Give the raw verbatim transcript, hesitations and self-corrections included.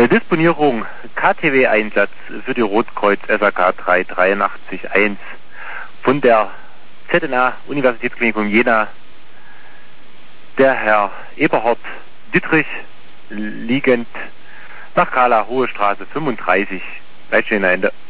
Äh, Disponierung K T W-Einsatz für die Rotkreuz S A K drei drei acht eins von der Z N A Universitätsklinikum Jena. Der Herr Eberhard Dittrich, liegend nach Kala, Hohe Straße fünfunddreißig, Leitstelle Ende.